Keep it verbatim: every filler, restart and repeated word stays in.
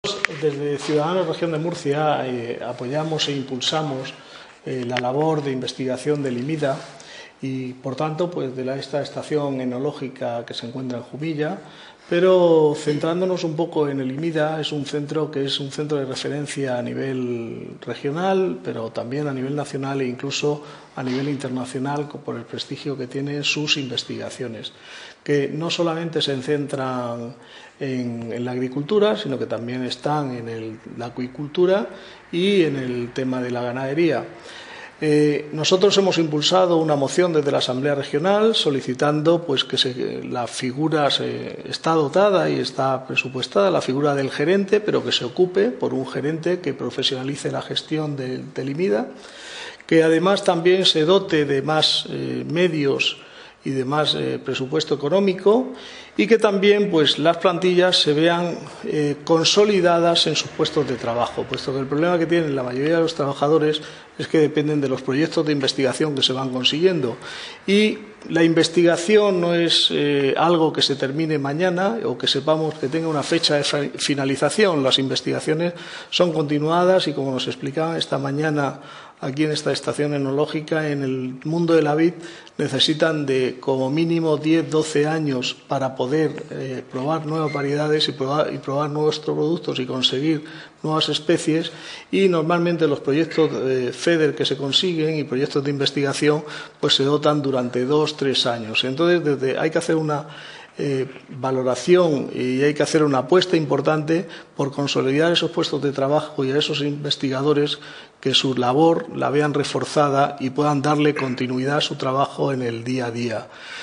Desde Ciudadanos Región de Murcia eh, apoyamos e impulsamos eh, la labor de investigación del IMIDA y, por tanto, pues, de la, esta estación enológica que se encuentra en Jumilla, pero centrándonos un poco en el IMIDA, es un centro que es un centro de referencia a nivel regional, pero también a nivel nacional e incluso a nivel internacional por el prestigio que tienen sus investigaciones, que no solamente se centran en, en la agricultura, sino que también están en el, la acuicultura y en el tema de la ganadería. Eh, nosotros hemos impulsado una moción desde la Asamblea Regional solicitando pues, que se, la figura se, está dotada y está presupuestada, la figura del gerente, pero que se ocupe por un gerente que profesionalice la gestión de, del IMIDA, que además también se dote de más eh, medios y de más eh, presupuesto económico y que también pues, las plantillas se vean eh, consolidadas en sus puestos de trabajo, puesto que el problema que tienen la mayoría de los trabajadores es que dependen de los proyectos de investigación que se van consiguiendo y la investigación no es eh, algo que se termine mañana o que sepamos que tenga una fecha de finalización. Las investigaciones son continuadas y, como nos explicaban esta mañana aquí en esta estación enológica, en el mundo de la vid necesitan de como mínimo diez doce años para poder eh, probar nuevas variedades y probar, y probar nuevos productos y conseguir nuevas especies, y normalmente los proyectos eh, FEDER que se consiguen y proyectos de investigación pues se dotan durante dos tres años. Entonces desde, hay que hacer una Eh, valoración y hay que hacer una apuesta importante por consolidar esos puestos de trabajo y a esos investigadores que su labor la vean reforzada y puedan darle continuidad a su trabajo en el día a día.